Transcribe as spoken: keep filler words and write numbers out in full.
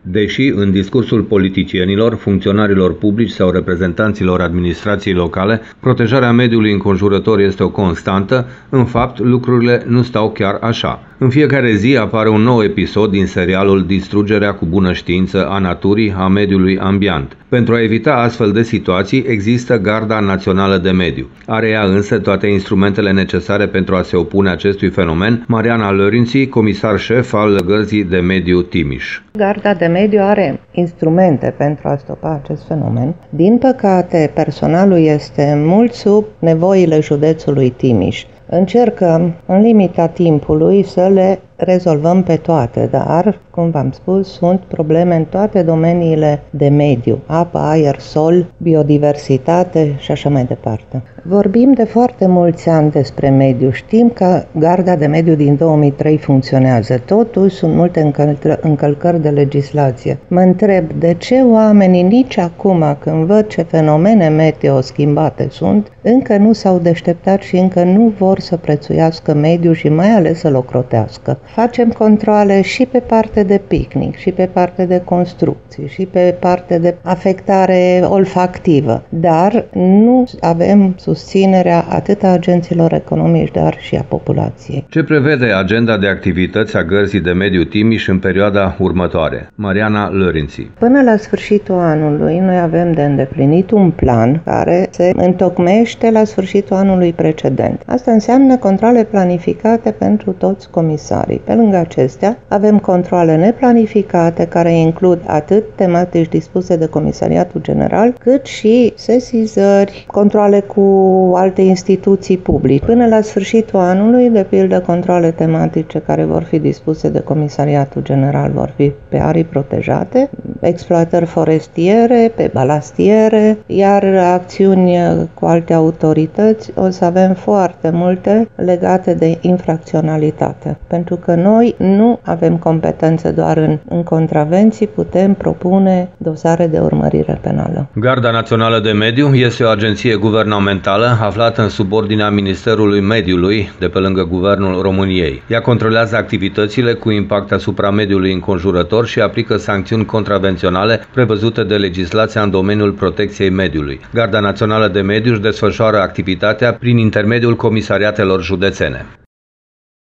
Deși în discursul politicienilor, funcționarilor publici sau reprezentanților administrației locale, protejarea mediului înconjurător este o constantă, în fapt lucrurile nu stau chiar așa. În fiecare zi apare un nou episod din serialul Distrugerea cu bună știință a naturii, a mediului ambiant. Pentru a evita astfel de situații, există Garda Națională de Mediu. Are ea însă toate instrumentele necesare pentru a se opune acestui fenomen. Mariana Lorinții, comisar șef al Gărzii de Mediu Timiș. Garda de Mediu are instrumente pentru a stopa acest fenomen. Din păcate, personalul este mult sub nevoile județului Timiș. Încercăm, în limita timpului, să le rezolvăm pe toate, dar, cum v-am spus, sunt probleme în toate domeniile de mediu, apă, aer, sol, biodiversitate și așa mai departe. Vorbim de foarte mulți ani despre mediu. Știm că Garda de Mediu din două mii trei funcționează. Totuși sunt multe încălcări de legislație. Mă întreb de ce oamenii nici acum, când văd ce fenomene meteo schimbate sunt, încă nu s-au deșteptat și încă nu vor să prețuiască mediul și mai ales să-l ocrotească. Facem controale și pe parte de picnic, și pe parte de construcții, și pe parte de afectare olfactivă, dar nu avem susținerea atât a agenților economici, dar și a populației. Ce prevede agenda de activități a Gărzii de Mediu Timiș în perioada următoare? Mariana Lorinții. Până la sfârșitul anului, noi avem de îndeplinit un plan care se întocmește la sfârșitul anului precedent. Asta înseamnă controale planificate pentru toți comisarii. Pe lângă acestea, avem controale neplanificate care includ atât tematici dispuse de Comisariatul General, cât și sesizări, controale cu alte instituții publice. Până la sfârșitul anului, de pildă, controale tematice care vor fi dispuse de Comisariatul General vor fi pe arii protejate, exploatări forestiere, pe balastiere, iar acțiuni cu alte autorități o să avem foarte multe legate de infracționalitate. Pentru că noi nu avem competențe doar în, în contravenții, putem propune dosare de urmărire penală. Garda Națională de Mediu este o agenție guvernamentală aflată în subordinea Ministerului Mediului, de pe lângă Guvernul României. Ea controlează activitățile cu impact asupra mediului înconjurător și aplică sancțiuni contravenționale prevăzute de legislația în domeniul protecției mediului. Garda Națională de Mediu își desfășoară activitatea prin intermediul comisariatelor județene.